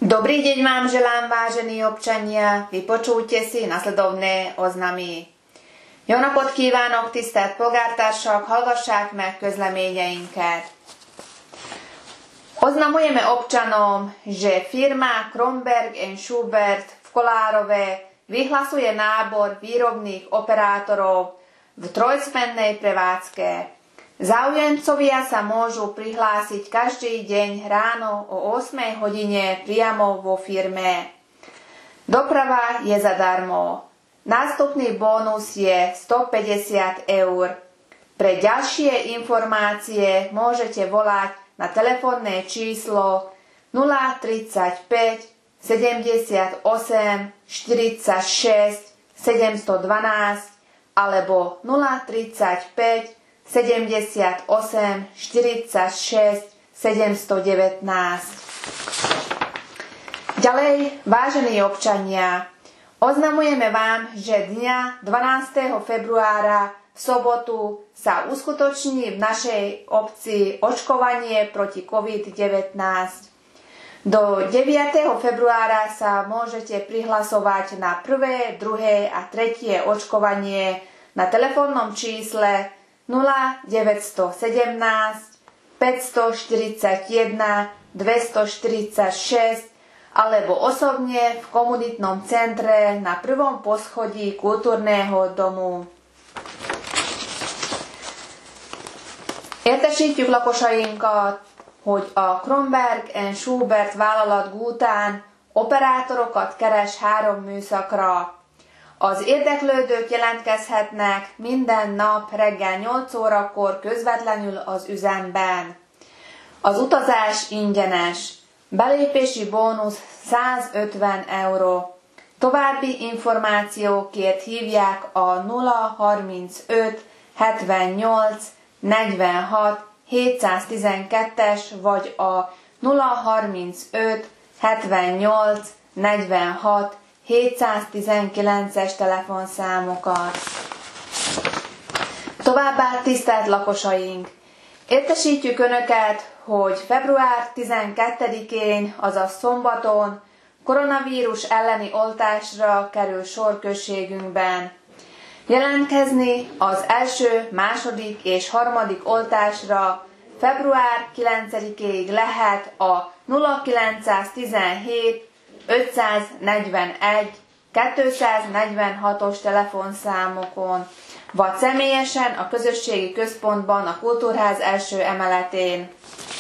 Dobrý deň vám želám, vážení občania, vypočujte si nasledovné oznamy. Jó napot kívánok, tisztelt polgártársak, hallgassák meg közleményeinket. Oznamujeme občanom, že firma Kromberg & Schubert v Kolárove vyhlasuje nábor výrobných operátorov v trojsmennej prevádzke. Záujemcovia sa môžu prihlásiť každý deň ráno o 8 hodine priamo vo firme. Doprava je zadarmo. Nástupný bónus je 150 eur. Pre ďalšie informácie môžete volať na telefónne číslo 035 78 46 712 alebo 035 78 46 719. Ďalej, vážení občania, oznamujeme vám, že dňa 12. februára v sobotu sa uskutoční v našej obci očkovanie proti COVID-19. Do 9. februára sa môžete prihlasovať na prvé, druhé a tretie očkovanie na telefónnom čísle 0917 541 246 alebo osobne v komunitnom centre na prvom poschodí kultúrneho domu. Értesítjük lakosainkat, hogy a Kromberg & Schubert vállalat Gútán operátorokat keres 3 műszakra. Az érdeklődők jelentkezhetnek minden nap reggel 8 órakor közvetlenül az üzemben. Az utazás ingyenes. Belépési bónusz 150 euró. További információkért hívják a 035 78 46 712-es vagy a 035 78 46 719-es telefonszámokat. Továbbá tisztelt lakosaink! Értesítjük Önöket, hogy február 12-én, azaz szombaton koronavírus elleni oltásra kerül sor községünkben. Jelentkezni az első, második és harmadik oltásra február 9-ig lehet a 0917 541 246-os telefonszámokon, vagy személyesen a közösségi központban a Kultúrház első emeletén.